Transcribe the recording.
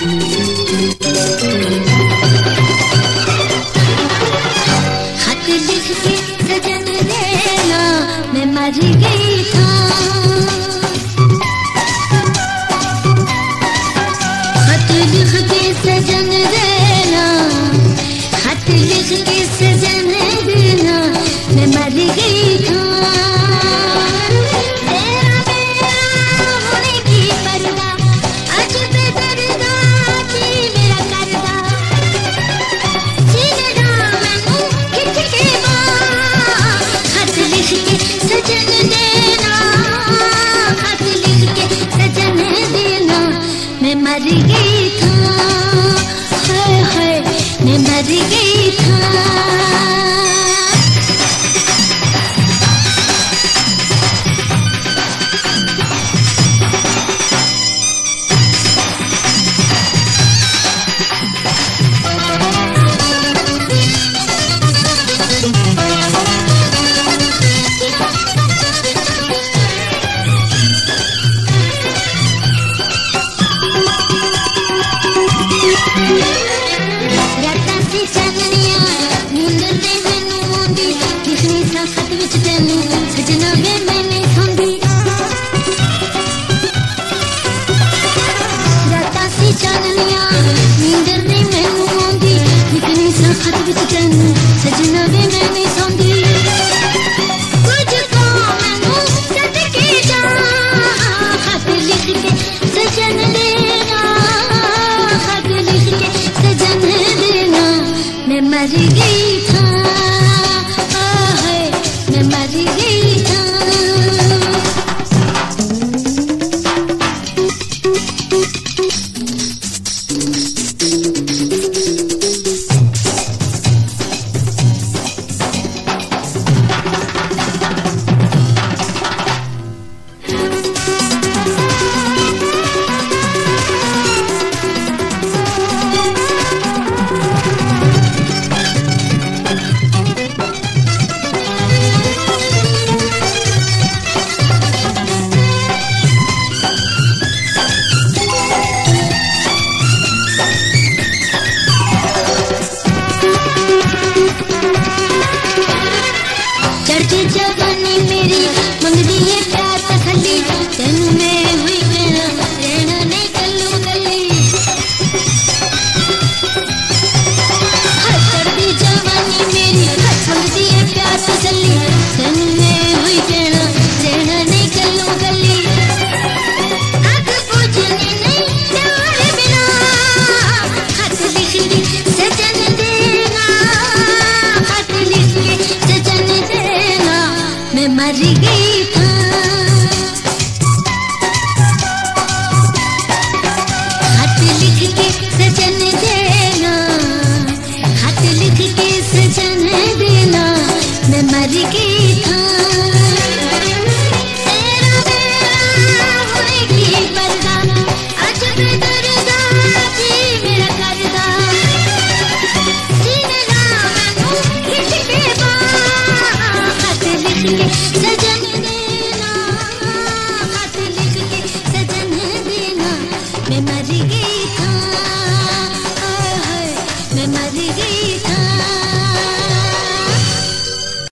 खत लिख के सजन देना मैं मर गई था। खत लिख के सजन देना, खत लिख के सजन देना मैं मर गई था। मैं मर गई था, हाय हाय मैं मर गई था। मैं मर गई था, हाय मैं मर गई था। जवानी मेरी मंगदी है प्यार तसल्ली, तेन में हुई कहना रहना नहीं गल्लू गली। चढ़ती जवानी मेरी मंगदी है प्यार तसल्ली, तेन में हुई कहना रहना नहीं गल्लू गली। आग बुझने नहीं प्यार बिना, खत लिख के सजन देना, खत लिख के सजन देना मैं मर गई था। खत लिख के सजन देना, खत लिख के सजन देना मैं मर गई था। तेरा मेरा होएगी पर्दा, आज बेदर्दा जी मेरा करदा। सीने ना मैनू खिंच के बा, खत लिख के सजन